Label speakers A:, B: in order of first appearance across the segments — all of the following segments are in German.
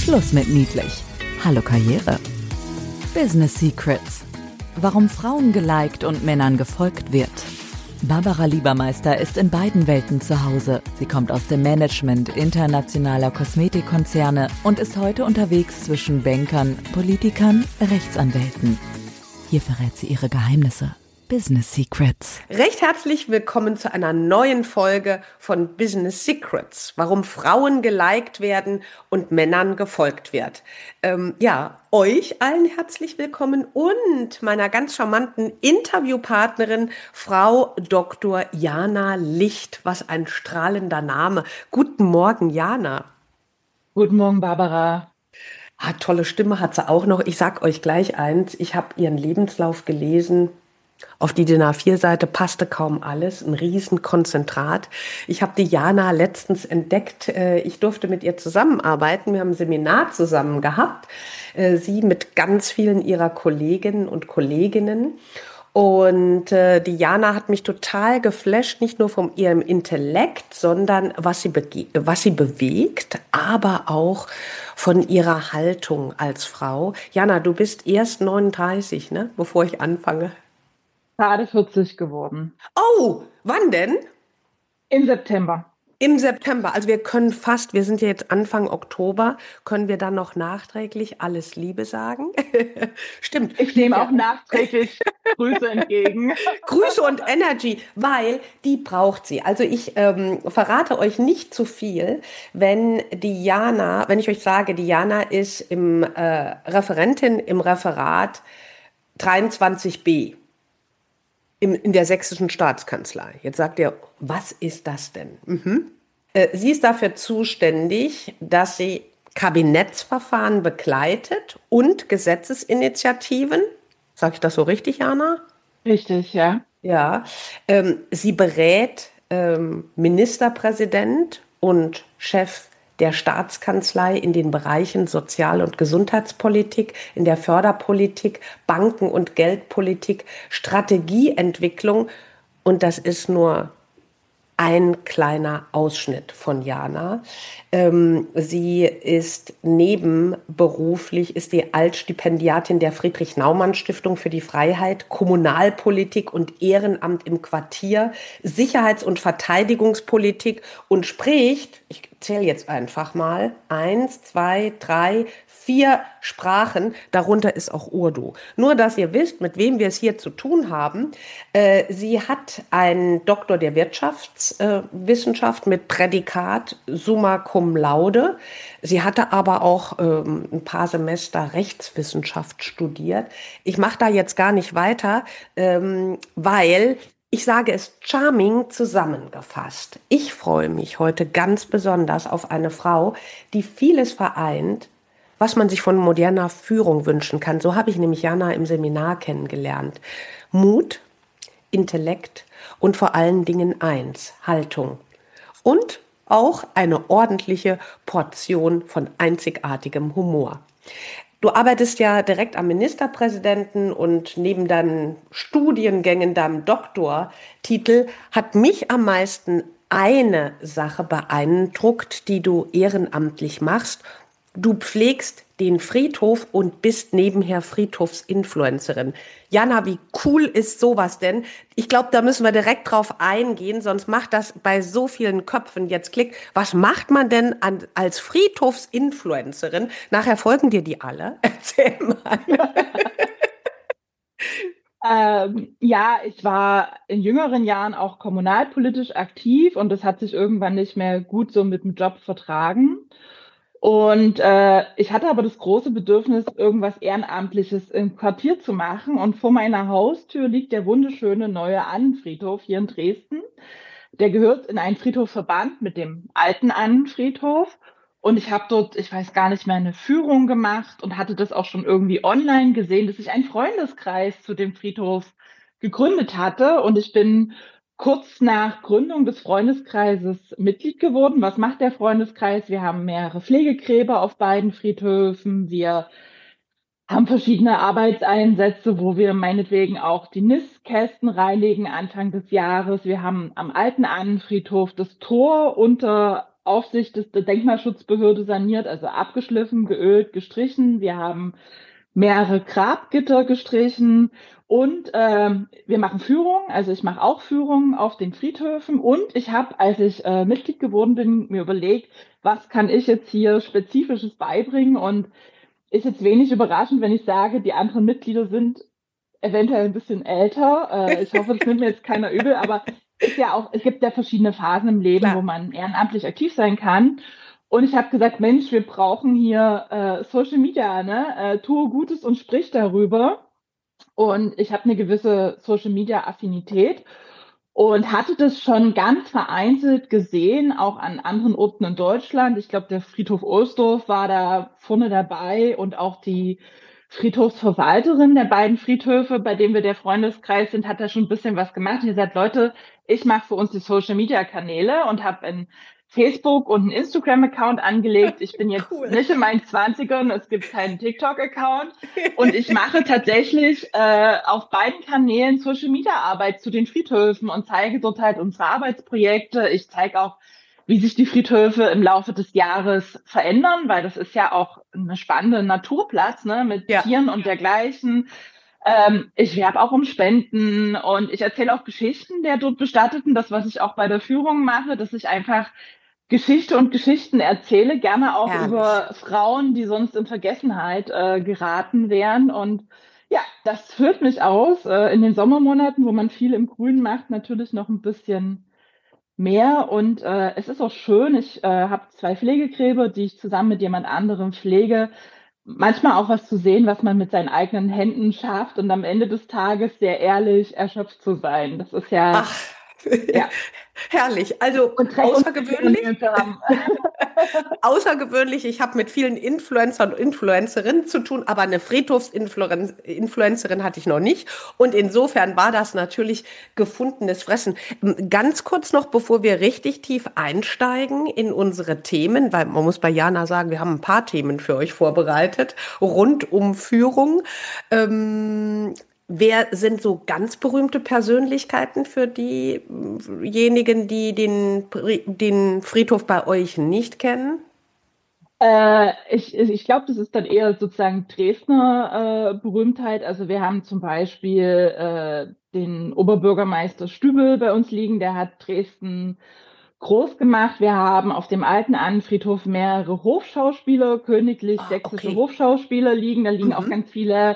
A: Schluss mit niedlich. Hallo Karriere. Business Secrets. Warum Frauen geliked und Männern gefolgt wird. Barbara Liebermeister ist in beiden Welten zu Hause. Sie kommt aus dem Management internationaler Kosmetikkonzerne und ist heute unterwegs zwischen Bankern, Politikern, Rechtsanwälten. Hier verrät sie ihre Geheimnisse. Business Secrets.
B: Recht herzlich willkommen zu einer neuen Folge von Business Secrets. Warum Frauen geliked werden und Männern gefolgt wird. Euch allen herzlich willkommen und meiner ganz charmanten Interviewpartnerin, Frau Dr. Jana Licht. Was ein strahlender Name. Guten Morgen, Jana.
C: Guten Morgen, Barbara.
B: Tolle Stimme hat sie auch noch. Ich sag euch gleich eins, ich habe ihren Lebenslauf gelesen. Auf die DIN A4-Seite passte kaum alles, ein Riesenkonzentrat. Ich habe die Jana letztens entdeckt. Ich durfte mit ihr zusammenarbeiten. Wir haben ein Seminar zusammen gehabt. Sie mit ganz vielen ihrer Kolleginnen und Kolleginnen. Und die Jana hat mich total geflasht, nicht nur von ihrem Intellekt, sondern was sie bewegt, aber auch von ihrer Haltung als Frau. Jana, du bist erst 39, ne? Bevor ich anfange.
C: Gerade 40 geworden.
B: Oh, wann denn?
C: Im September.
B: Im September. Also wir sind ja jetzt Anfang Oktober, können wir dann noch nachträglich alles Liebe sagen? Stimmt.
C: Ich nehme auch nachträglich Grüße entgegen.
B: Grüße und Energy, weil die braucht sie. Also ich verrate euch nicht zu viel, wenn ich euch sage, die Jana ist Referentin im Referat 23b. In der sächsischen Staatskanzlei. Jetzt sagt ihr, was ist das denn? Sie ist dafür zuständig, dass sie Kabinettsverfahren begleitet und Gesetzesinitiativen. Sage ich das so richtig, Jana?
C: Richtig, ja.
B: Ja. Sie berät Ministerpräsident und Chef der Staatskanzlei in den Bereichen Sozial- und Gesundheitspolitik, in der Förderpolitik, Banken- und Geldpolitik, Strategieentwicklung. Und das ist nur ein kleiner Ausschnitt von Jana. Sie ist nebenberuflich, ist die Altstipendiatin der Friedrich-Naumann-Stiftung für die Freiheit, Kommunalpolitik und Ehrenamt im Quartier, Sicherheits- und Verteidigungspolitik und spricht, ich zähle jetzt einfach mal, 1, 2, 3, 4 Sprachen, darunter ist auch Urdu. Nur, dass ihr wisst, mit wem wir es hier zu tun haben. Sie hat einen Doktor der Wirtschaftswissenschaft mit Prädikat Summa Cum Laude. Sie hatte aber auch ein paar Semester Rechtswissenschaft studiert. Ich mache da jetzt gar nicht weiter, weil ich sage es charming zusammengefasst. Ich freue mich heute ganz besonders auf eine Frau, die vieles vereint, was man sich von moderner Führung wünschen kann. So habe ich nämlich Jana im Seminar kennengelernt. Mut, Intellekt und vor allen Dingen eins, Haltung. Und auch eine ordentliche Portion von einzigartigem Humor. Du arbeitest ja direkt am Ministerpräsidenten und neben deinen Studiengängen, deinem Doktortitel, hat mich am meisten eine Sache beeindruckt, die du ehrenamtlich machst. Du pflegst den Friedhof und bist nebenher Friedhofsinfluencerin. Jana, wie cool ist sowas denn? Ich glaube, da müssen wir direkt drauf eingehen, sonst macht das bei so vielen Köpfen jetzt Klick. Was macht man denn als Friedhofsinfluencerin? Nachher folgen dir die alle. Erzähl mal.
C: Ich war in jüngeren Jahren auch kommunalpolitisch aktiv und das hat sich irgendwann nicht mehr gut so mit dem Job vertragen. Und ich hatte aber das große Bedürfnis, irgendwas Ehrenamtliches im Quartier zu machen. Und vor meiner Haustür liegt der wunderschöne neue Annenfriedhof hier in Dresden. Der gehört in einen Friedhofsverband mit dem alten Annenfriedhof. Und ich habe dort, ich weiß gar nicht mehr, eine Führung gemacht und hatte das auch schon irgendwie online gesehen, dass sich ein Freundeskreis zu dem Friedhof gegründet hatte. Und ich bin kurz nach Gründung des Freundeskreises Mitglied geworden. Was macht der Freundeskreis? Wir haben mehrere Pflegegräber auf beiden Friedhöfen. Wir haben verschiedene Arbeitseinsätze, wo wir meinetwegen auch die Nistkästen reinigen Anfang des Jahres. Wir haben am alten Annenfriedhof das Tor unter Aufsicht der Denkmalschutzbehörde saniert, also abgeschliffen, geölt, gestrichen. Wir haben mehrere Grabgitter gestrichen und wir machen Führungen. Also ich mache auch Führungen auf den Friedhöfen und ich habe, als ich Mitglied geworden bin, mir überlegt, was kann ich jetzt hier Spezifisches beibringen, und ist jetzt wenig überraschend, wenn ich sage, die anderen Mitglieder sind eventuell ein bisschen älter. Ich hoffe, das nimmt mir jetzt keiner übel, aber ist ja auch, es gibt ja verschiedene Phasen im Leben, wo
B: Klar.
C: man ehrenamtlich aktiv sein kann. Und ich habe gesagt, Mensch, wir brauchen hier Social Media, ne? Tue Gutes und sprich darüber. Und ich habe eine gewisse Social Media Affinität und hatte das schon ganz vereinzelt gesehen, auch an anderen Orten in Deutschland. Ich glaube, der Friedhof Ohlsdorf war da vorne dabei und auch die Friedhofsverwalterin der beiden Friedhöfe, bei denen wir der Freundeskreis sind, hat da schon ein bisschen was gemacht. Und gesagt, Leute, ich mache für uns die Social-Media-Kanäle und habe ein Facebook und einen Instagram-Account angelegt. Ich bin jetzt
B: Cool.
C: nicht in meinen Zwanzigern, es gibt keinen TikTok-Account. Und ich mache tatsächlich auf beiden Kanälen Social-Media-Arbeit zu den Friedhöfen und zeige dort halt unsere Arbeitsprojekte. Ich zeige auch, wie sich die Friedhöfe im Laufe des Jahres verändern, weil das ist ja auch eine spannende Naturplatz, ne, mit
B: Ja.
C: Tieren und dergleichen. Ich werbe auch um Spenden und ich erzähle auch Geschichten der dort Bestatteten, das, was ich auch bei der Führung mache, dass ich einfach Geschichte und Geschichten erzähle, gerne auch
B: Herrlich.
C: über Frauen, die sonst in Vergessenheit geraten wären. Und ja, das führt mich aus. In den Sommermonaten, wo man viel im Grün macht, natürlich noch ein bisschen mehr. Und es ist auch schön. Ich habe 2 Pflegegräber, die ich zusammen mit jemand anderem pflege. Manchmal auch was zu sehen, was man mit seinen eigenen Händen schafft und am Ende des Tages sehr ehrlich erschöpft zu sein. Das ist ja,
B: Ach,
C: ja,
B: herrlich. Also
C: und Dreck und
B: außergewöhnlich.
C: zu haben.
B: Außergewöhnlich, ich habe mit vielen Influencern und Influencerinnen zu tun, aber eine Friedhofsinfluencerin hatte ich noch nicht. Und insofern war das natürlich gefundenes Fressen. Ganz kurz noch, bevor wir richtig tief einsteigen in unsere Themen, weil man muss bei Jana sagen, wir haben ein paar Themen für euch vorbereitet, rund um Führung. Wer sind so ganz berühmte Persönlichkeiten für diejenigen, die den Friedhof bei euch nicht kennen?
C: Ich glaube, das ist dann eher sozusagen Dresdner Berühmtheit. Also wir haben zum Beispiel den Oberbürgermeister Stübel bei uns liegen, der hat Dresden groß gemacht. Wir haben auf dem alten Annenfriedhof mehrere Hofschauspieler, königlich
B: Ah,
C: sächsische
B: okay.
C: Hofschauspieler liegen. Da liegen auch
B: Mhm.
C: ganz viele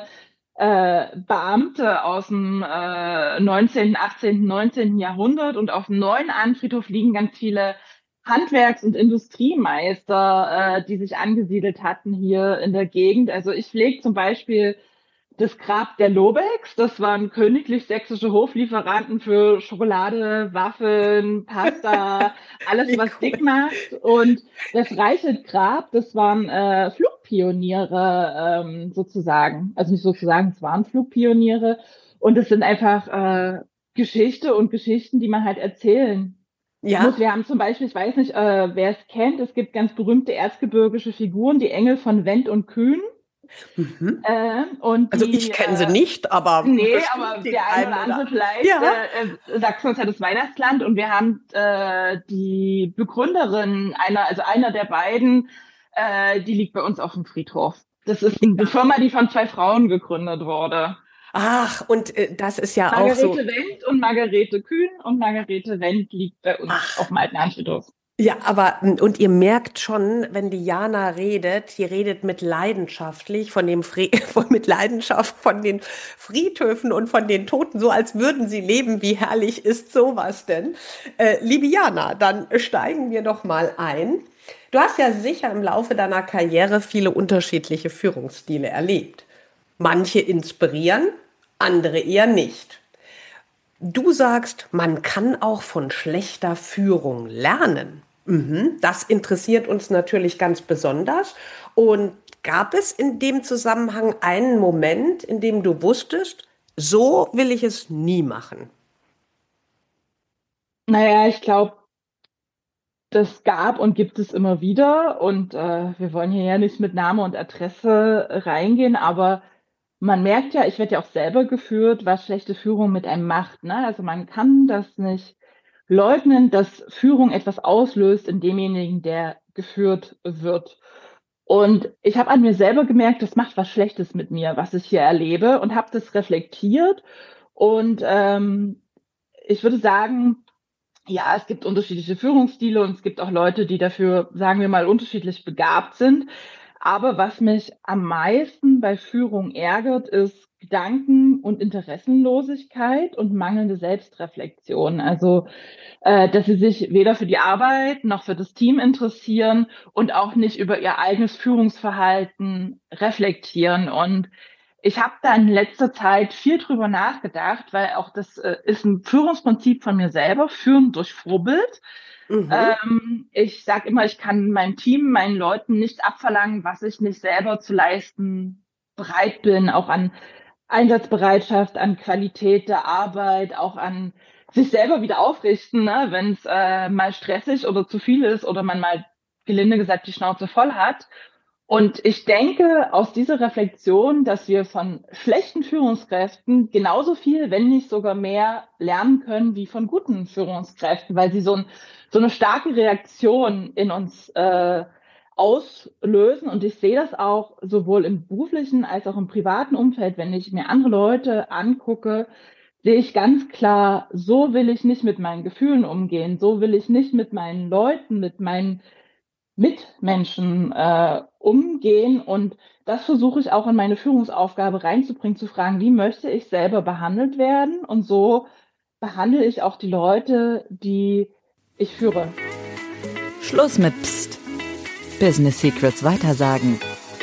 C: Beamte aus dem 19., 18., 19. Jahrhundert, und auf dem neuen Annenfriedhof liegen ganz viele Handwerks- und Industriemeister, die sich angesiedelt hatten hier in der Gegend. Also ich pflege zum Beispiel das Grab der Lobecks. Das waren königlich sächsische Hoflieferanten für Schokolade, Waffeln, Pasta, alles,
B: Wie
C: was
B: cool.
C: dick macht. Und das Reichelt-Grab, das waren Flugpioniere sozusagen. Also nicht sozusagen, es waren Flugpioniere. Und es sind einfach Geschichte und Geschichten, die man halt erzählen muss.
B: Ja.
C: Wir haben zum Beispiel, ich weiß nicht, wer es kennt, es gibt ganz berühmte erzgebirgische Figuren, die Engel von Wendt und Kühn.
B: Mhm.
C: Und
B: Also ich
C: die,
B: kenne sie nicht, aber
C: nee,
B: bestimmt
C: aber
B: den
C: der eine
B: einen
C: oder
B: oder
C: andere
B: anderen.
C: vielleicht,
B: Ja.
C: Sachsen ist ja das Weihnachtsland, und wir haben die Begründerin einer der beiden, die liegt bei uns auf dem Friedhof. Das ist eine Firma, die von 2 Frauen gegründet wurde.
B: Ach, und das ist ja auch so.
C: Margarete Wendt und Margarete Kühn, und Margarete Wendt liegt bei uns auf
B: Ach,
C: dem alten Friedhof.
B: ja, aber und ihr merkt schon, wenn die Jana redet, die redet mit leidenschaftlich mit Leidenschaft von den Friedhöfen und von den Toten, so als würden sie leben. Wie herrlich ist sowas denn? Liebe Jana, dann steigen wir doch mal ein. Du hast ja sicher im Laufe deiner Karriere viele unterschiedliche Führungsstile erlebt. Manche inspirieren, andere eher nicht. Du sagst, man kann auch von schlechter Führung lernen. Mhm, das interessiert uns natürlich ganz besonders. Und gab es in dem Zusammenhang einen Moment, in dem du wusstest, so will ich es nie machen?
C: Naja, ich glaube, das gab und gibt es immer wieder, und wir wollen hier ja nicht mit Name und Adresse reingehen, aber man merkt ja, ich werde ja auch selber geführt, was schlechte Führung mit einem macht, ne? Also man kann das nicht leugnen, dass Führung etwas auslöst in demjenigen, der geführt wird. Und ich habe an mir selber gemerkt, das macht was Schlechtes mit mir, was ich hier erlebe, und habe das reflektiert. Und ich würde sagen, ja, es gibt unterschiedliche Führungsstile und es gibt auch Leute, die dafür, sagen wir mal, unterschiedlich begabt sind. Aber was mich am meisten bei Führung ärgert, ist Gedanken- und Interessenlosigkeit und mangelnde Selbstreflexion. Also, dass sie sich weder für die Arbeit noch für das Team interessieren und auch nicht über ihr eigenes Führungsverhalten reflektieren. Und ich habe da in letzter Zeit viel drüber nachgedacht, weil auch das ist ein Führungsprinzip von mir selber, Führen durch Vorbild.
B: Mhm.
C: Ich sage immer, ich kann meinem Team, meinen Leuten nicht abverlangen, was ich nicht selber zu leisten bereit bin, auch an Einsatzbereitschaft, an Qualität der Arbeit, auch an sich selber wieder aufrichten, ne? Wenn es mal stressig oder zu viel ist oder man mal gelinde gesagt die Schnauze voll hat. Und ich denke aus dieser Reflexion, dass wir von schlechten Führungskräften genauso viel, wenn nicht sogar mehr, lernen können wie von guten Führungskräften, weil sie so eine starke Reaktion in uns auslösen. Und ich sehe das auch sowohl im beruflichen als auch im privaten Umfeld. Wenn ich mir andere Leute angucke, sehe ich ganz klar, so will ich nicht mit meinen Gefühlen umgehen, so will ich nicht mit meinen Leuten, mit meinen Mitmenschen umgehen. Und das versuche ich auch in meine Führungsaufgabe reinzubringen, zu fragen, wie möchte ich selber behandelt werden? Und so behandle ich auch die Leute, die ich führe.
A: Schluss mit Psst. Business Secrets weitersagen.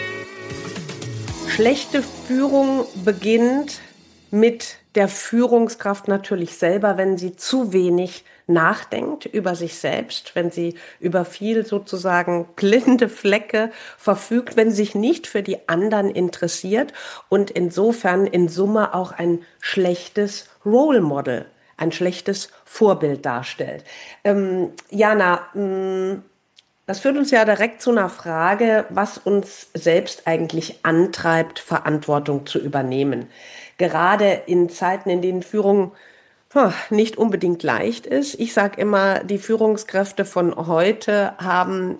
B: Schlechte Führung beginnt mit der Führungskraft natürlich selber, wenn sie zu wenig nachdenkt über sich selbst, wenn sie über viel sozusagen blinde Flecke verfügt, wenn sie sich nicht für die anderen interessiert und insofern in Summe auch ein schlechtes Role Model, ein schlechtes Vorbild darstellt. Jana, das führt uns ja direkt zu einer Frage, was uns selbst eigentlich antreibt, Verantwortung zu übernehmen. Gerade in Zeiten, in denen Führung nicht unbedingt leicht ist. Ich sage immer, die Führungskräfte von heute haben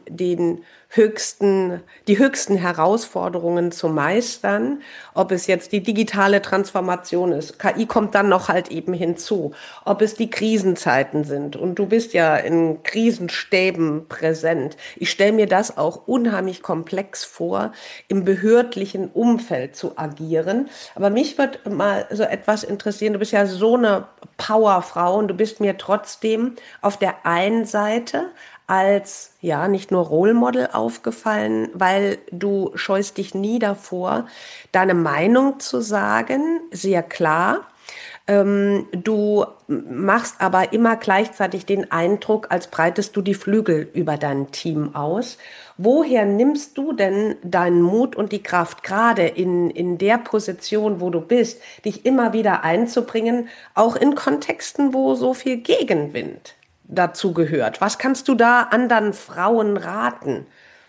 B: die höchsten Herausforderungen zu meistern. Ob es jetzt die digitale Transformation ist, KI kommt dann noch halt eben hinzu. Ob es die Krisenzeiten sind. Und du bist ja in Krisenstäben präsent. Ich stelle mir das auch unheimlich komplex vor, im behördlichen Umfeld zu agieren. Aber mich wird mal so etwas interessieren. Du bist ja so eine Powerfrau und du bist mir trotzdem auf der einen Seite als, ja, nicht nur Role Model aufgefallen, weil du scheust dich nie davor, deine Meinung zu sagen, sehr klar. Du machst aber immer gleichzeitig den Eindruck, als breitest du die Flügel über dein Team aus. Woher nimmst du denn deinen Mut und die Kraft, gerade in der Position, wo du bist, dich immer wieder einzubringen, auch in Kontexten, wo so viel Gegenwind dazu gehört? Was kannst du da anderen Frauen raten?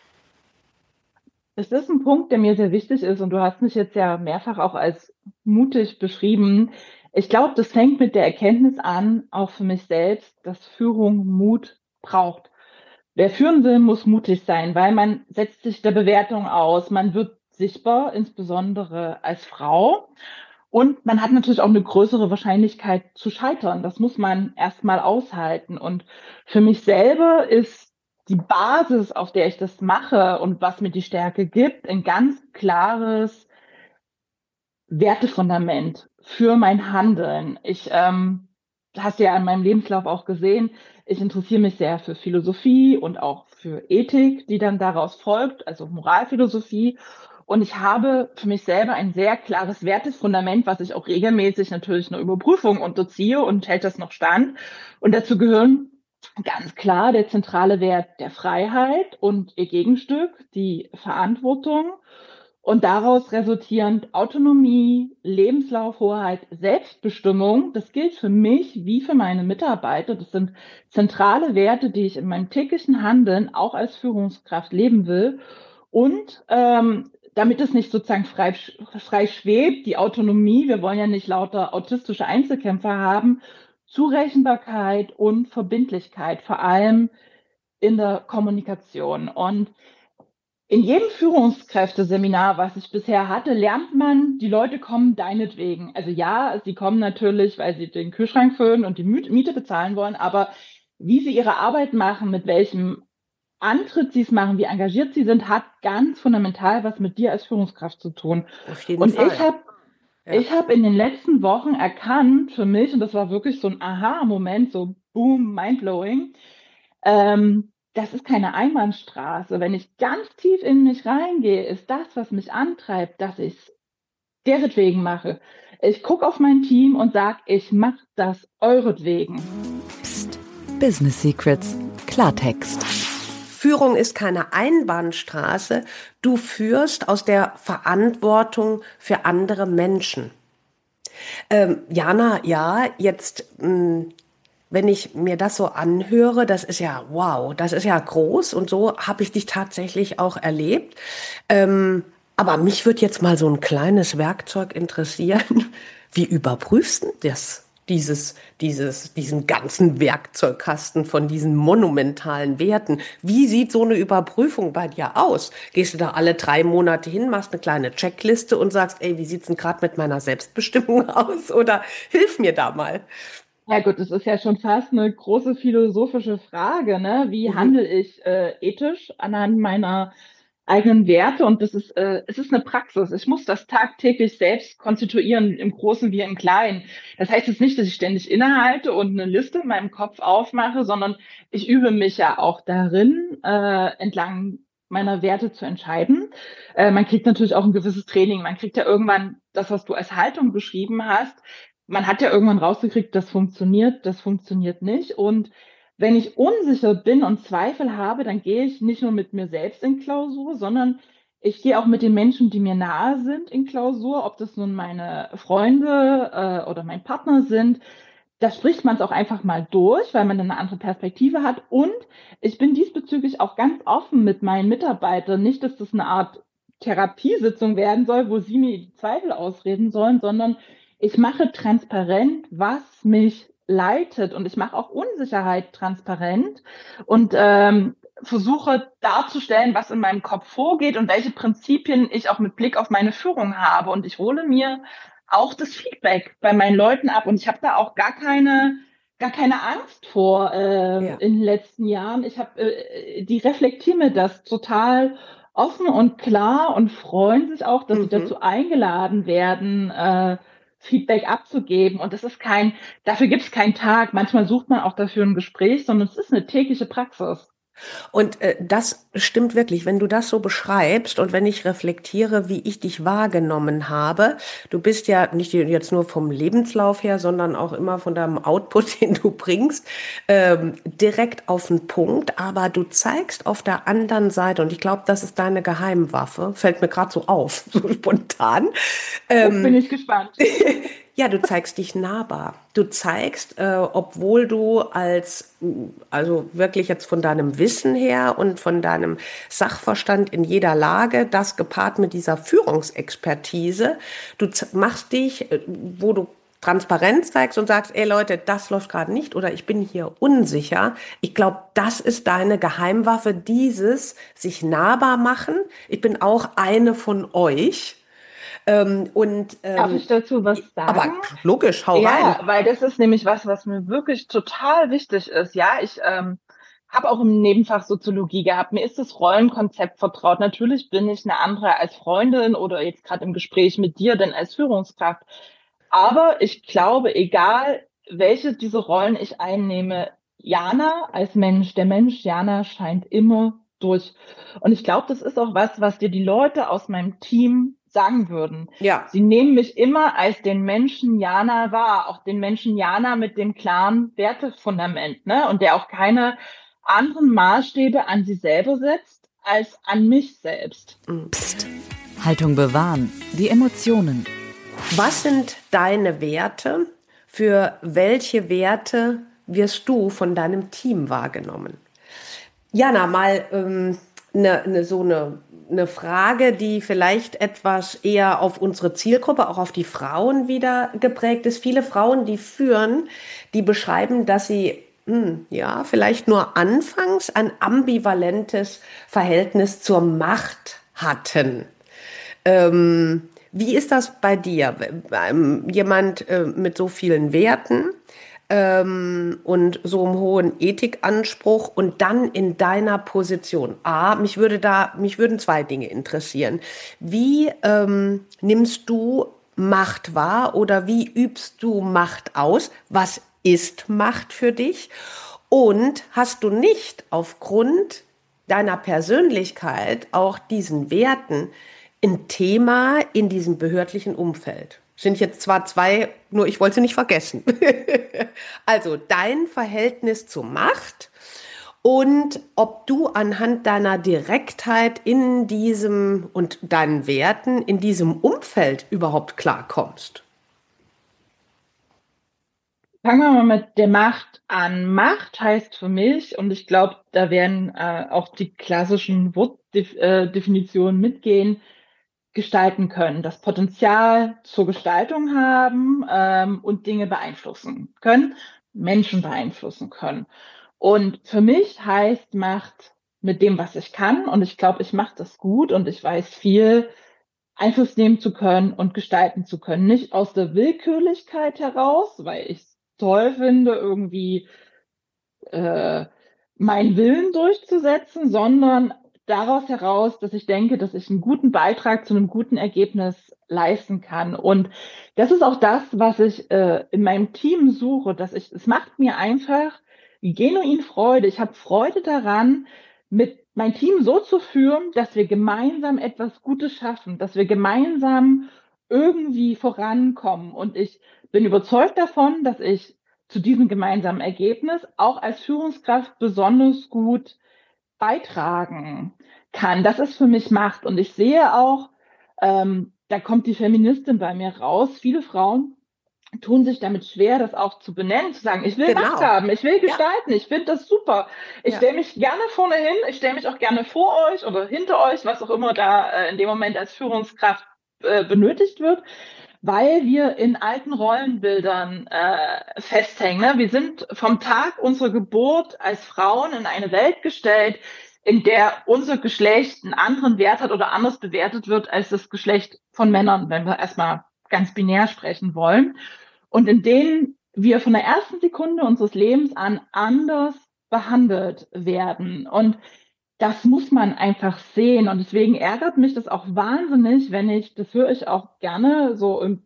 C: Es ist ein Punkt, der mir sehr wichtig ist und du hast mich jetzt ja mehrfach auch als mutig beschrieben. Ich glaube, das fängt mit der Erkenntnis an, auch für mich selbst, dass Führung Mut braucht. Wer führen will, muss mutig sein, weil man setzt sich der Bewertung aus, man wird sichtbar, insbesondere als Frau. Und man hat natürlich auch eine größere Wahrscheinlichkeit zu scheitern. Das muss man erstmal aushalten. Und für mich selber ist die Basis, auf der ich das mache und was mir die Stärke gibt, ein ganz klares Wertefundament für mein Handeln. Ich hast ja an meinem Lebenslauf auch gesehen, ich interessiere mich sehr für Philosophie und auch für Ethik, die dann daraus folgt, also Moralphilosophie. Und ich habe für mich selber ein sehr klares Wertefundament, was ich auch regelmäßig natürlich einer Überprüfung unterziehe und hält das noch stand. Und dazu gehören ganz klar der zentrale Wert der Freiheit und ihr Gegenstück, die Verantwortung. Und daraus resultierend Autonomie, Lebenslaufhoheit, Selbstbestimmung. Das gilt für mich wie für meine Mitarbeiter. Das sind zentrale Werte, die ich in meinem täglichen Handeln auch als Führungskraft leben will. Und damit es nicht sozusagen frei schwebt, die Autonomie, wir wollen ja nicht lauter autistische Einzelkämpfer haben, Zurechenbarkeit und Verbindlichkeit, vor allem in der Kommunikation. Und in jedem Führungskräfteseminar, was ich bisher hatte, lernt man, die Leute kommen deinetwegen. Also ja, sie kommen natürlich, weil sie den Kühlschrank füllen und die Miete bezahlen wollen, aber wie sie ihre Arbeit machen, mit welchem Antritt sie es machen, wie engagiert sie sind, hat ganz fundamental was mit dir als Führungskraft zu tun.
B: Auf jeden
C: Und
B: Fall.
C: ich hab in den letzten Wochen erkannt für mich, und das war wirklich so ein Aha-Moment, so boom, mindblowing, das ist keine Einbahnstraße. Wenn ich ganz tief in mich reingehe, ist das, was mich antreibt, dass ich es deretwegen mache. Ich gucke auf mein Team und sage, ich mache das euretwegen.
A: Psst. Business Secrets. Klartext.
B: Führung ist keine Einbahnstraße. Du führst aus der Verantwortung für andere Menschen. Jana, ja, jetzt, wenn ich mir das so anhöre, das ist ja wow, das ist ja groß und so habe ich dich tatsächlich auch erlebt. Aber mich würde jetzt mal so ein kleines Werkzeug interessieren. Wie überprüfst du das? Diesen ganzen Werkzeugkasten von diesen monumentalen Werten. Wie sieht so eine Überprüfung bei dir aus? Gehst du da alle 3 Monate hin, machst eine kleine Checkliste und sagst, ey, wie sieht's denn gerade mit meiner Selbstbestimmung aus? Oder hilf mir da mal.
C: Ja gut, das ist ja schon fast eine große philosophische Frage, ne? Wie handle ich ethisch anhand meiner eigenen Werte? Und es ist eine Praxis. Ich muss das tagtäglich selbst konstituieren, im Großen wie im Kleinen. Das heißt jetzt nicht, dass ich ständig innehalte und eine Liste in meinem Kopf aufmache, sondern ich übe mich ja auch darin, entlang meiner Werte zu entscheiden. Man kriegt natürlich auch ein gewisses Training. Man kriegt ja irgendwann das, was du als Haltung beschrieben hast. Man hat ja irgendwann rausgekriegt, das funktioniert nicht. Und wenn ich unsicher bin und Zweifel habe, dann gehe ich nicht nur mit mir selbst in Klausur, sondern ich gehe auch mit den Menschen, die mir nahe sind, in Klausur, ob das nun meine Freunde oder mein Partner sind. Da spricht man es auch einfach mal durch, weil man dann eine andere Perspektive hat. Und ich bin diesbezüglich auch ganz offen mit meinen Mitarbeitern. Nicht, dass das eine Art Therapiesitzung werden soll, wo sie mir die Zweifel ausreden sollen, sondern ich mache transparent, was mich leitet, und ich mache auch Unsicherheit transparent und versuche darzustellen, was in meinem Kopf vorgeht und welche Prinzipien ich auch mit Blick auf meine Führung habe. Und ich hole mir auch das Feedback bei meinen Leuten ab. Und ich habe da auch gar keine Angst vor
B: Ja.
C: in den letzten Jahren. Die reflektieren mir das total offen und klar und freuen sich auch, dass sie dazu eingeladen werden, Feedback abzugeben. Und dafür gibt es keinen Tag. Manchmal sucht man auch dafür ein Gespräch, sondern es ist eine tägliche Praxis.
B: Und das stimmt wirklich, wenn du das so beschreibst und wenn ich reflektiere, wie ich dich wahrgenommen habe. Du bist ja nicht jetzt nur vom Lebenslauf her, sondern auch immer von deinem Output, den du bringst, direkt auf den Punkt. Aber du zeigst auf der anderen Seite, und ich glaube, das ist deine Geheimwaffe, fällt mir gerade so auf, so spontan.
C: Bin ich gespannt.
B: Ja, du zeigst dich nahbar. Du zeigst, obwohl du also wirklich jetzt von deinem Wissen her und von deinem Sachverstand in jeder Lage, das gepaart mit dieser Führungsexpertise, du machst dich, wo du Transparenz zeigst und sagst, ey Leute, das läuft gerade nicht oder ich bin hier unsicher. Ich glaube, das ist deine Geheimwaffe, dieses sich nahbar machen. Ich bin auch eine von euch.
C: Darf ich dazu was sagen?
B: Aber logisch, hau rein.
C: Ja, weil das ist nämlich was mir wirklich total wichtig ist. Ja, ich habe auch im Nebenfach Soziologie gehabt. Mir ist das Rollenkonzept vertraut. Natürlich bin ich eine andere als Freundin oder jetzt gerade im Gespräch mit dir, denn als Führungskraft. Aber ich glaube, egal welche dieser Rollen ich einnehme, Jana als Mensch, der Mensch Jana scheint immer durch. Und ich glaube, das ist auch was dir die Leute aus meinem Team sagen würden.
B: Ja.
C: Sie nehmen mich immer als den Menschen Jana wahr, auch den Menschen Jana mit dem klaren Wertefundament, ne? Und der auch keine anderen Maßstäbe an sie selber setzt als an mich selbst.
A: Psst. Haltung bewahren. Die Emotionen.
B: Was sind deine Werte? Für welche Werte wirst du von deinem Team wahrgenommen? Jana, mal so eine eine Frage, die vielleicht etwas eher auf unsere Zielgruppe, auch auf die Frauen wieder geprägt ist. Viele Frauen, die führen, die beschreiben, dass sie ja, vielleicht nur anfangs ein ambivalentes Verhältnis zur Macht hatten. Wie ist das bei dir? Jemand mit so vielen Werten und so einem hohen Ethikanspruch und dann in deiner Position. Mich würden zwei Dinge interessieren. Wie nimmst du Macht wahr oder wie übst du Macht aus? Was ist Macht für dich? Und hast du nicht aufgrund deiner Persönlichkeit auch diesen Werten ein Thema in diesem behördlichen Umfeld? Sind jetzt zwar zwei, nur ich wollte sie nicht vergessen. Also dein Verhältnis zur Macht und ob du anhand deiner Direktheit in diesem und deinen Werten in diesem Umfeld überhaupt klarkommst.
C: Fangen wir mal mit der Macht an. Macht heißt für mich, und ich glaube, da werden auch die klassischen Wortdefinitionen mitgehen, gestalten können, das Potenzial zur Gestaltung haben und Dinge beeinflussen können, Menschen beeinflussen können. Und für mich heißt Macht mit dem, was ich kann, und ich glaube, ich mache das gut und ich weiß viel, Einfluss nehmen zu können und gestalten zu können. Nicht aus der Willkürlichkeit heraus, weil ich es toll finde, irgendwie äh, meinen Willen durchzusetzen, sondern daraus heraus, dass ich denke, dass ich einen guten Beitrag zu einem guten Ergebnis leisten kann. Und das ist auch das, was ich in meinem Team suche, es macht mir einfach genuin Freude. Ich habe Freude daran, mit mein Team so zu führen, dass wir gemeinsam etwas Gutes schaffen, dass wir gemeinsam irgendwie vorankommen. Und ich bin überzeugt davon, dass ich zu diesem gemeinsamen Ergebnis auch als Führungskraft besonders gut beitragen kann. Das ist für mich Macht. Und ich sehe auch, da kommt die Feministin bei mir raus. Viele Frauen tun sich damit schwer, das auch zu benennen, zu sagen, ich will Macht
B: Genau.
C: haben, ich will
B: Ja.
C: gestalten, ich finde das super. Ich
B: Ja.
C: stelle mich gerne vorne hin, ich stelle mich auch gerne vor euch oder hinter euch, was auch immer da in dem Moment als Führungskraft benötigt wird, weil wir in alten Rollenbildern festhängen. Ne? Wir sind vom Tag unserer Geburt als Frauen in eine Welt gestellt, in der unser Geschlecht einen anderen Wert hat oder anders bewertet wird als das Geschlecht von Männern, wenn wir erstmal ganz binär sprechen wollen. Und in denen wir von der ersten Sekunde unseres Lebens an anders behandelt werden. Und das muss man einfach sehen. Und deswegen ärgert mich das auch wahnsinnig, das höre ich auch gerne so im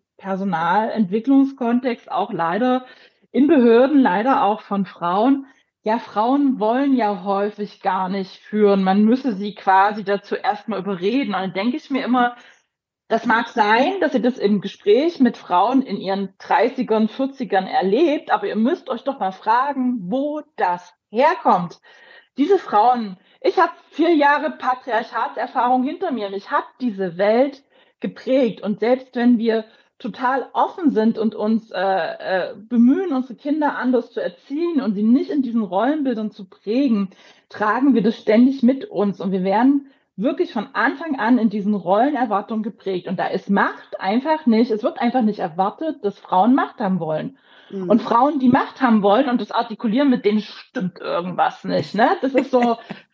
C: Personalentwicklungskontext, auch leider in Behörden, leider auch von Frauen. Ja, Frauen wollen ja häufig gar nicht führen. Man müsse sie quasi dazu erstmal überreden. Und dann denke ich mir immer, das mag sein, dass ihr das im Gespräch mit Frauen in ihren 30ern, 40ern erlebt, aber ihr müsst euch doch mal fragen, wo das herkommt. Diese Frauen, ich habe 4 Jahre Patriarchatserfahrung hinter mir und ich habe diese Welt geprägt. Und selbst wenn wir total offen sind und uns bemühen, unsere Kinder anders zu erziehen und sie nicht in diesen Rollenbildern zu prägen, tragen wir das ständig mit uns und wir werden wirklich von Anfang an in diesen Rollenerwartungen geprägt. Und da ist Macht einfach nicht, es wird einfach nicht erwartet, dass Frauen Macht haben wollen. Und Frauen, die Macht haben wollen und das artikulieren, mit denen stimmt irgendwas nicht. Ne? Das ist so,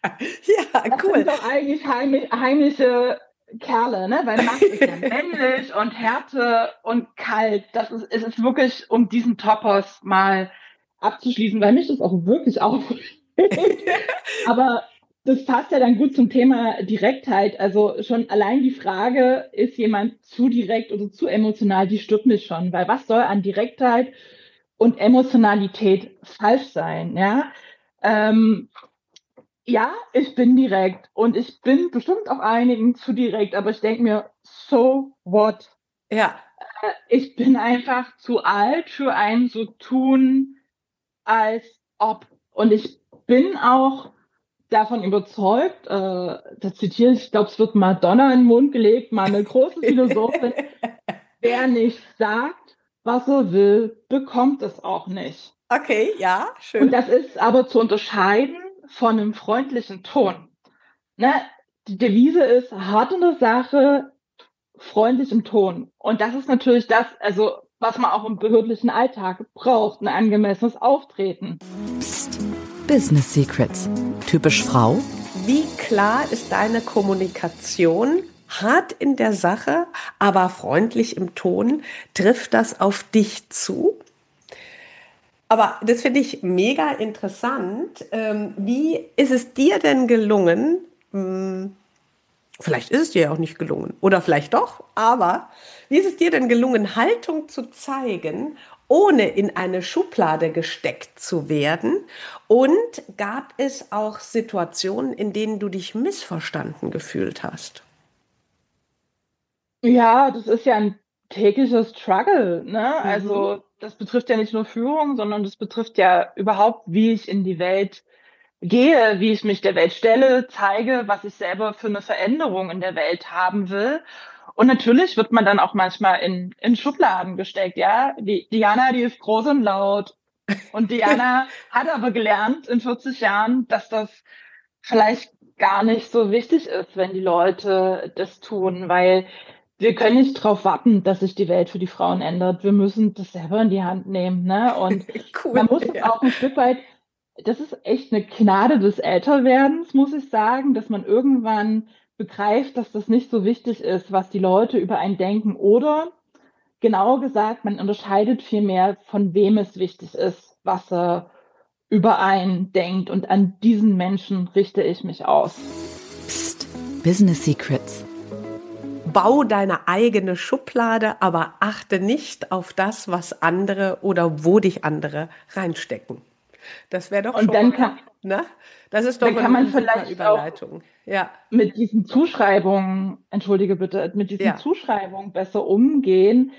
B: Ja,
C: das
B: cool.
C: sind doch eigentlich heimliche Kerle, ne? Weil Macht ist ja männlich und Härte und kalt. Es ist wirklich, um diesen Topos mal abzuschließen, weil mich das auch wirklich aufregt. Aber das passt ja dann gut zum Thema Direktheit. Also schon allein die Frage, ist jemand zu direkt oder zu emotional, die stört mich schon. Weil was soll an Direktheit und Emotionalität falsch sein? Ja, ja, ich bin direkt und ich bin bestimmt auch einigen zu direkt, aber ich denke mir, so what?
B: Ja.
C: Ich bin einfach zu alt für ein so tun, als ob. Und ich bin auch davon überzeugt, da zitiere ich glaube, es wird Madonna in den Mund gelegt, mal eine große Philosophin, wer nicht sagt, was er will, bekommt es auch nicht.
B: Okay, ja, schön.
C: Und das ist aber zu unterscheiden von einem freundlichen Ton. Ne? die Devise ist hart in der Sache, freundlich im Ton. Und das ist natürlich das, also was man auch im behördlichen Alltag braucht, ein angemessenes Auftreten.
A: Psst. Business Secrets. Typisch Frau?
B: Wie klar ist deine Kommunikation? Hart in der Sache, aber freundlich im Ton. Trifft das auf dich zu? Aber das finde ich mega interessant. Wie ist es dir denn gelungen? Vielleicht ist es dir ja auch nicht gelungen oder vielleicht doch, aber wie ist es dir denn gelungen, Haltung zu zeigen, ohne in eine Schublade gesteckt zu werden? Und gab es auch Situationen, in denen du dich missverstanden gefühlt hast?
C: Ja, das ist ja ein täglicher Struggle, ne?
B: Mhm.
C: Also das betrifft ja nicht nur Führung, sondern das betrifft ja überhaupt, wie ich in die Welt gehe, wie ich mich der Welt stelle, zeige, was ich selber für eine Veränderung in der Welt haben will. Und natürlich wird man dann auch manchmal in Schubladen gesteckt, ja. Die Diana, die ist groß und laut. Und Diana hat aber gelernt in 40 Jahren, dass das vielleicht gar nicht so wichtig ist, wenn die Leute das tun, weil wir können nicht darauf warten, dass sich die Welt für die Frauen ändert. Wir müssen das selber in die Hand nehmen, ne? Und
B: Cool,
C: man muss es
B: ja.
C: auch ein Stück weit, das ist echt eine Gnade des Älterwerdens, muss ich sagen, dass man irgendwann begreift, dass das nicht so wichtig ist, was die Leute über einen denken. Oder genauer gesagt, man unterscheidet viel mehr, von wem es wichtig ist, was er über einen denkt. Und an diesen Menschen richte ich mich aus.
A: Psst. Business Secrets.
B: Bau deine eigene Schublade, aber achte nicht auf das, was andere oder wo dich andere reinstecken. Das wäre doch
C: Und
B: schon mal, ne? Das ist doch
C: dann kann man
B: eine super
C: vielleicht auch
B: Überleitung. Ja,
C: mit diesen Zuschreibungen, entschuldige bitte, mit diesen
B: ja.
C: Zuschreibungen besser umgehen.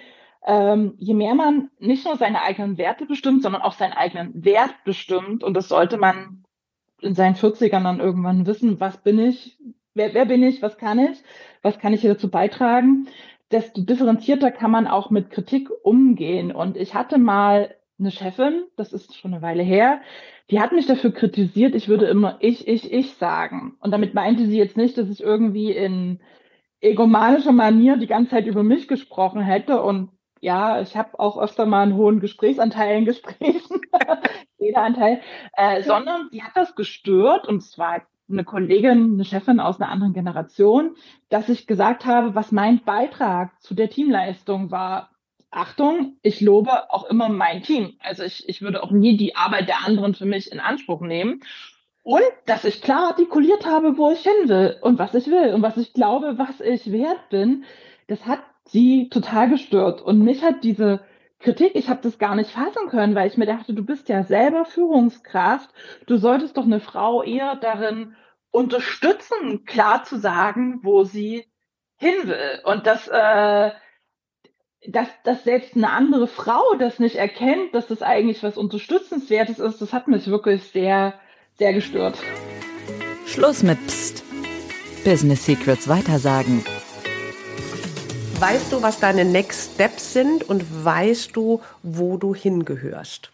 C: Je mehr man nicht nur seine eigenen Werte bestimmt, sondern auch seinen eigenen Wert bestimmt. Und das sollte man in seinen 40ern dann irgendwann wissen, was bin ich, wer bin ich, was kann ich hier dazu beitragen, desto differenzierter kann man auch mit Kritik umgehen. Und ich hatte mal eine Chefin, das ist schon eine Weile her, die hat mich dafür kritisiert, ich würde immer ich sagen. Und damit meinte sie jetzt nicht, dass ich irgendwie in egomanischer Manier die ganze Zeit über mich gesprochen hätte. Und ja, ich habe auch öfter mal einen hohen Gesprächsanteil in Gesprächen, Redeanteil, sondern die hat das gestört, und zwar eine Kollegin, eine Chefin aus einer anderen Generation, dass ich gesagt habe, was mein Beitrag zu der Teamleistung war. Achtung, ich lobe auch immer mein Team. Also ich würde auch nie die Arbeit der anderen für mich in Anspruch nehmen. Und dass ich klar artikuliert habe, wo ich hin will und was ich will und was ich glaube, was ich wert bin, das hat sie total gestört. Und mich hat diese Kritik, ich habe das gar nicht fassen können, weil ich mir dachte, du bist ja selber Führungskraft, du solltest doch eine Frau eher darin unterstützen, klar zu sagen, wo sie hin will. Und dass selbst eine andere Frau das nicht erkennt, dass das eigentlich was Unterstützenswertes ist, das hat mich wirklich sehr, sehr gestört.
A: Schluss mit Psst. Business Secrets weitersagen.
B: Weißt du, was deine Next Steps sind und weißt du, wo du hingehörst?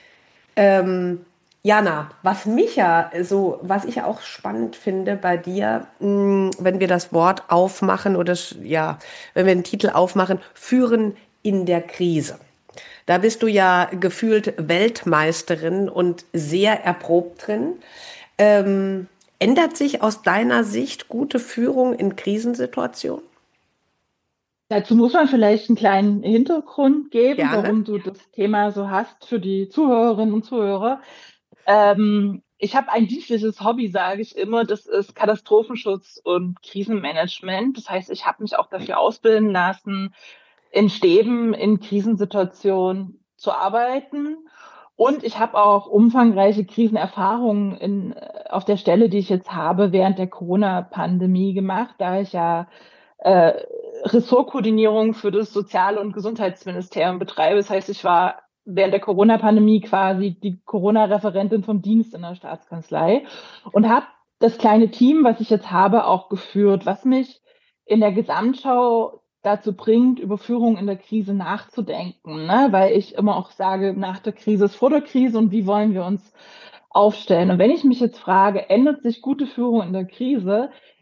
B: Jana, was ich auch spannend finde bei dir, wenn wir das Wort aufmachen oder ja, wenn wir den Titel aufmachen, Führen in der Krise. Da bist du ja gefühlt Weltmeisterin und sehr erprobt drin. Ändert sich aus deiner Sicht gute Führung in Krisensituationen?
C: Dazu muss man vielleicht einen kleinen Hintergrund geben,
B: Gerne.
C: warum du das Thema so hast für die Zuhörerinnen und Zuhörer. Ich habe ein dienstliches Hobby, sage ich immer, das ist Katastrophenschutz und Krisenmanagement. Das heißt, ich habe mich auch dafür ausbilden lassen, in Stäben in Krisensituationen zu arbeiten. Und ich habe auch umfangreiche Krisenerfahrungen auf der Stelle, die ich jetzt habe, während der Corona-Pandemie gemacht, da ich ja äh, Ressortkoordinierung für das Sozial- und Gesundheitsministerium betreibe. Das heißt, ich war während der Corona-Pandemie quasi die Corona-Referentin vom Dienst in der Staatskanzlei und habe das kleine Team, was ich jetzt habe, auch geführt, was mich in der Gesamtschau dazu bringt, über Führung in der Krise nachzudenken, ne? Weil ich immer auch sage, nach der Krise ist vor der Krise und wie wollen wir uns aufstellen? Und wenn ich mich jetzt frage, ändert sich gute Führung in der Krise?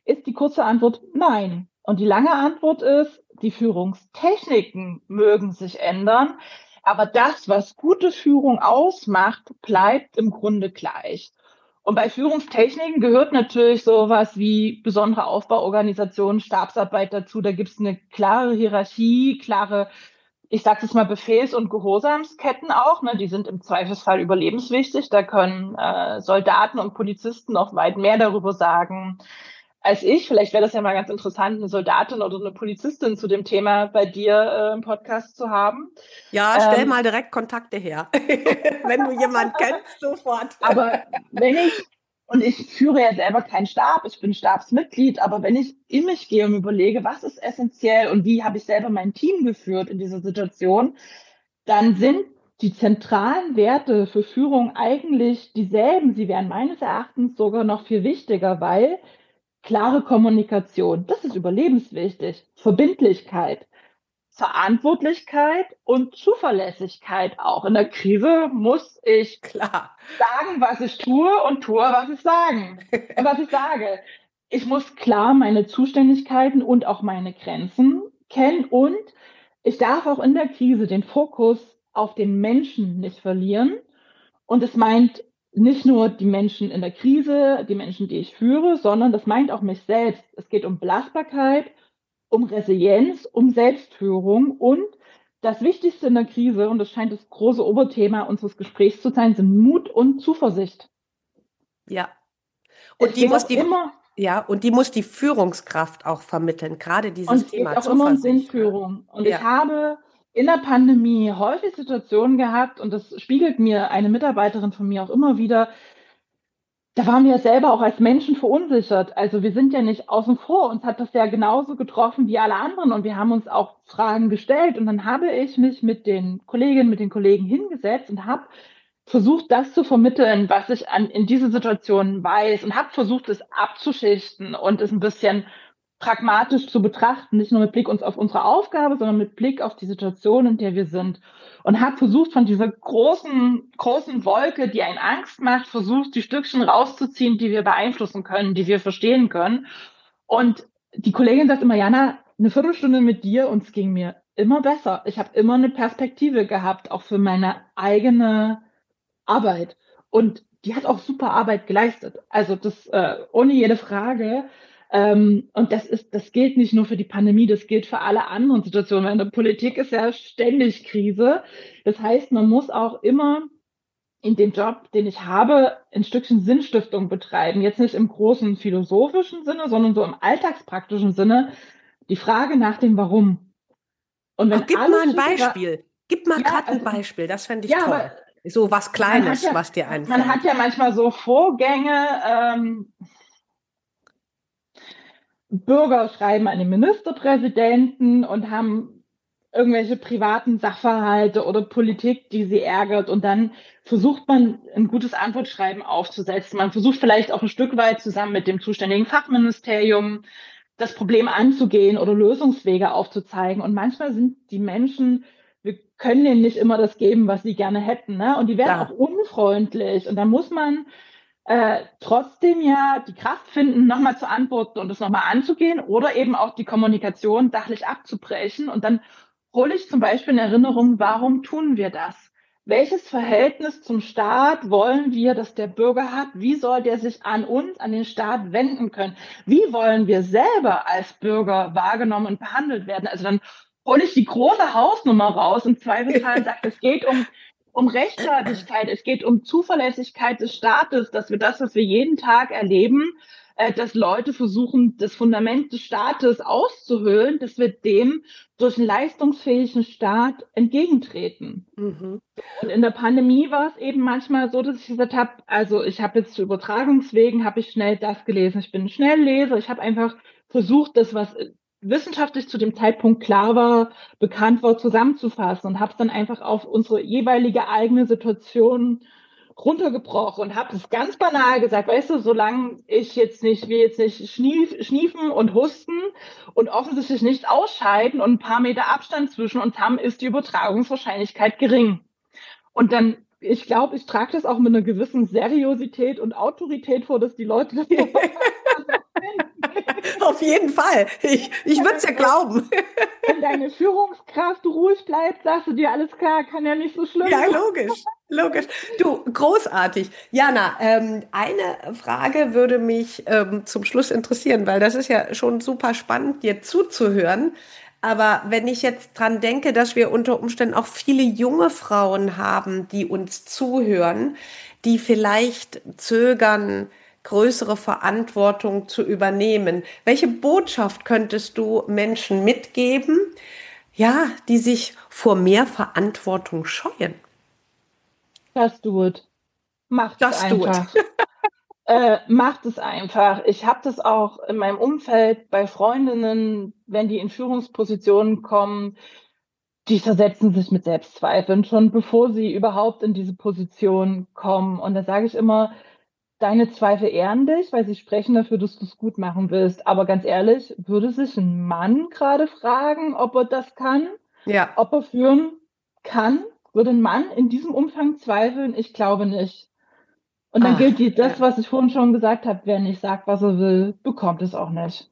C: ist die kurze Antwort nein. Und die lange Antwort ist, die Führungstechniken mögen sich ändern, aber das, was gute Führung ausmacht, bleibt im Grunde gleich. Und bei Führungstechniken gehört natürlich sowas wie besondere Aufbauorganisation, Stabsarbeit dazu. Da gibt es eine klare Hierarchie, klare, ich sage jetzt mal, Befehls- und Gehorsamsketten auch. Ne? Die sind im Zweifelsfall überlebenswichtig. Da können Soldaten und Polizisten noch weit mehr darüber sagen als ich. Vielleicht wäre das ja mal ganz interessant, eine Soldatin oder eine Polizistin zu dem Thema bei dir im Podcast zu haben.
B: Ja, stell mal direkt Kontakte her. Wenn du jemanden kennst, sofort.
C: Aber und ich führe ja selber keinen Stab, ich bin Stabsmitglied, aber wenn ich in mich gehe und überlege, was ist essentiell und wie habe ich selber mein Team geführt in dieser Situation, dann sind die zentralen Werte für Führung eigentlich dieselben. Sie wären meines Erachtens sogar noch viel wichtiger, weil klare Kommunikation, das ist überlebenswichtig. Verbindlichkeit, Verantwortlichkeit und Zuverlässigkeit auch. In der Krise muss ich
B: Klar.
C: sagen, was ich tue und tue, was ich sage. Ich muss klar meine Zuständigkeiten und auch meine Grenzen kennen und ich darf auch in der Krise den Fokus auf den Menschen nicht verlieren. Und es meint nicht nur die Menschen in der Krise, die Menschen, die ich führe, sondern das meint auch mich selbst. Es geht um Belastbarkeit, um Resilienz, um Selbstführung und das Wichtigste in der Krise, und das scheint das große Oberthema unseres Gesprächs zu sein, sind Mut und Zuversicht.
B: Ja. Und die muss die Führungskraft auch vermitteln, gerade dieses Thema
C: Thema Zuversicht. Und es geht auch immer um
B: Zuversicht.
C: Sinnführung. Und ich habe in der Pandemie häufig Situationen gehabt, und das spiegelt mir eine Mitarbeiterin von mir auch immer wieder, da waren wir selber auch als Menschen verunsichert. Also wir sind ja nicht außen vor. Uns hat das ja genauso getroffen wie alle anderen. Und wir haben uns auch Fragen gestellt. Und dann habe ich mich mit den Kolleginnen, mit den Kollegen hingesetzt und habe versucht, das zu vermitteln, was ich in dieser Situation weiß. Und habe versucht, es abzuschichten und es ein bisschen pragmatisch zu betrachten. Nicht nur mit Blick auf unsere Aufgabe, sondern mit Blick auf die Situation, in der wir sind. Und habe versucht, von dieser großen Wolke, die einen Angst macht, versucht, die Stückchen rauszuziehen, die wir beeinflussen können, die wir verstehen können. Und die Kollegin sagt immer, Jana, eine Viertelstunde mit dir und es ging mir immer besser. Ich habe immer eine Perspektive gehabt, auch für meine eigene Arbeit. Und die hat auch super Arbeit geleistet. Also das ohne jede Frage. Und das gilt nicht nur für die Pandemie, das gilt für alle anderen Situationen. Weil in der Politik ist ja ständig Krise. Das heißt, man muss auch immer in dem Job, den ich habe, ein Stückchen Sinnstiftung betreiben. Jetzt nicht im großen philosophischen Sinne, sondern so im alltagspraktischen Sinne. Die Frage nach dem Warum. Und wenn
B: gib mal ein Beispiel. Gib mal gerade ein Beispiel, das fände ich toll. So was Kleines, was dir einfällt.
C: Man hat ja manchmal so Vorgänge, Bürger schreiben an den Ministerpräsidenten und haben irgendwelche privaten Sachverhalte oder Politik, die sie ärgert. Und dann versucht man, ein gutes Antwortschreiben aufzusetzen. Man versucht vielleicht auch ein Stück weit zusammen mit dem zuständigen Fachministerium das Problem anzugehen oder Lösungswege aufzuzeigen. Und manchmal sind die Menschen, wir können denen nicht immer das geben, was sie gerne hätten, ne? Und die werden auch unfreundlich. Und dann muss man trotzdem ja die Kraft finden, nochmal zu antworten und es nochmal anzugehen oder eben auch die Kommunikation sachlich abzubrechen. Und dann hole ich zum Beispiel in Erinnerung, warum tun wir das? Welches Verhältnis zum Staat wollen wir, dass der Bürger hat? Wie soll der sich an uns, an den Staat wenden können? Wie wollen wir selber als Bürger wahrgenommen und behandelt werden? Also dann hole ich die große Hausnummer raus. Im Zweifelsfall sagt, es geht um Rechtsstaatlichkeit, es geht um Zuverlässigkeit des Staates, dass wir das, was wir jeden Tag erleben, dass Leute versuchen, das Fundament des Staates auszuhöhlen, dass wir dem durch einen leistungsfähigen Staat entgegentreten. Mhm. Und in der Pandemie war es eben manchmal so, dass ich gesagt habe, also ich habe jetzt zu Übertragungswegen, habe ich schnell das gelesen. Ich bin ein Schnellleser, ich habe einfach versucht, das, was wissenschaftlich zu dem Zeitpunkt klar war, bekannt war, zusammenzufassen und habe es dann einfach auf unsere jeweilige eigene Situation runtergebrochen und habe es ganz banal gesagt, weißt du, solange wir jetzt nicht schniefen und husten und offensichtlich nicht ausscheiden und ein paar Meter Abstand zwischen uns haben, ist die Übertragungswahrscheinlichkeit gering. Und dann, ich glaube, ich trage das auch mit einer gewissen Seriosität und Autorität vor, dass die Leute das
B: Auf jeden Fall. Ich würde es ja glauben.
C: Wenn deine Führungskraft ruhig bleibt, sagst du dir, alles klar, kann ja nicht so schlimm
B: Ja,
C: sein.
B: logisch. Du, großartig. Jana, eine Frage würde mich zum Schluss interessieren, weil das ist ja schon super spannend, dir zuzuhören. Aber wenn ich jetzt dran denke, dass wir unter Umständen auch viele junge Frauen haben, die uns zuhören, die vielleicht zögern, größere Verantwortung zu übernehmen. Welche Botschaft könntest du Menschen mitgeben, ja, die sich vor mehr Verantwortung scheuen?
C: Just do it. Macht es
B: Just do it.
C: einfach. Macht es einfach. Ich habe das auch in meinem Umfeld bei Freundinnen, wenn die in Führungspositionen kommen, die versetzen sich mit Selbstzweifeln schon, bevor sie überhaupt in diese Position kommen. Und da sage ich immer, deine Zweifel ehren dich, weil sie sprechen dafür, dass du es gut machen willst. Aber ganz ehrlich, würde sich ein Mann gerade fragen, ob er das kann,
B: Ja.
C: ob er führen kann? Würde ein Mann in diesem Umfang zweifeln? Ich glaube nicht. Und dann gilt das, was ich vorhin schon gesagt habe, wer nicht sagt, was er will, bekommt es auch nicht.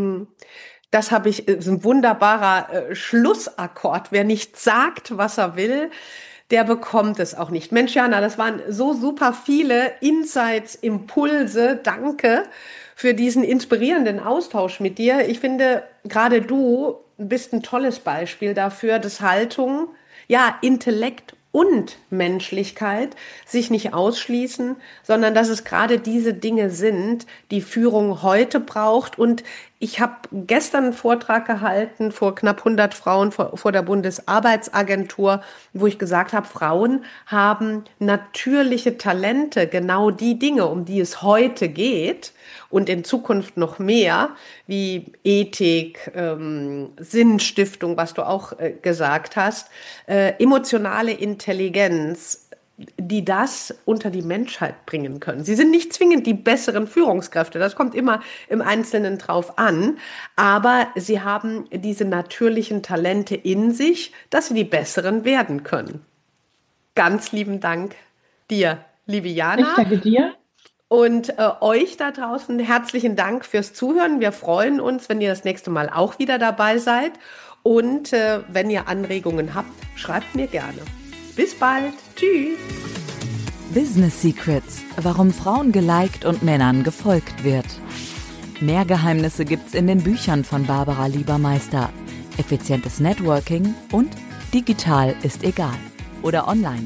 B: Das ist ein wunderbarer Schlussakkord. Wer nicht sagt, was er will, der bekommt es auch nicht. Mensch, Jana, das waren so super viele Insights, Impulse. Danke für diesen inspirierenden Austausch mit dir. Ich finde, gerade du bist ein tolles Beispiel dafür, dass Haltung, ja, Intellekt und Menschlichkeit sich nicht ausschließen, sondern dass es gerade diese Dinge sind, die Führung heute braucht. Und ich habe gestern einen Vortrag gehalten vor knapp 100 Frauen vor der Bundesarbeitsagentur, wo ich gesagt habe, Frauen haben natürliche Talente, genau die Dinge, um die es heute geht und in Zukunft noch mehr, wie Ethik, Sinnstiftung, was du auch gesagt hast, emotionale Intelligenz, die das unter die Menschheit bringen können. Sie sind nicht zwingend die besseren Führungskräfte, das kommt immer im Einzelnen drauf an, aber sie haben diese natürlichen Talente in sich, dass sie die besseren werden können. Ganz lieben Dank dir, liebe Jana.
C: Ich danke dir.
B: Und euch da draußen herzlichen Dank fürs Zuhören. Wir freuen uns, wenn ihr das nächste Mal auch wieder dabei seid. Und wenn ihr Anregungen habt, schreibt mir gerne. Bis bald. Tschüss.
A: Business Secrets. Warum Frauen geliked und Männern gefolgt wird. Mehr Geheimnisse gibt's in den Büchern von Barbara Liebermeister. Effizientes Networking und digital ist egal. Oder online.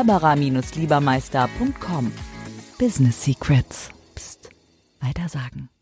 A: barbara-liebermeister.com. Business Secrets. Psst. Weitersagen.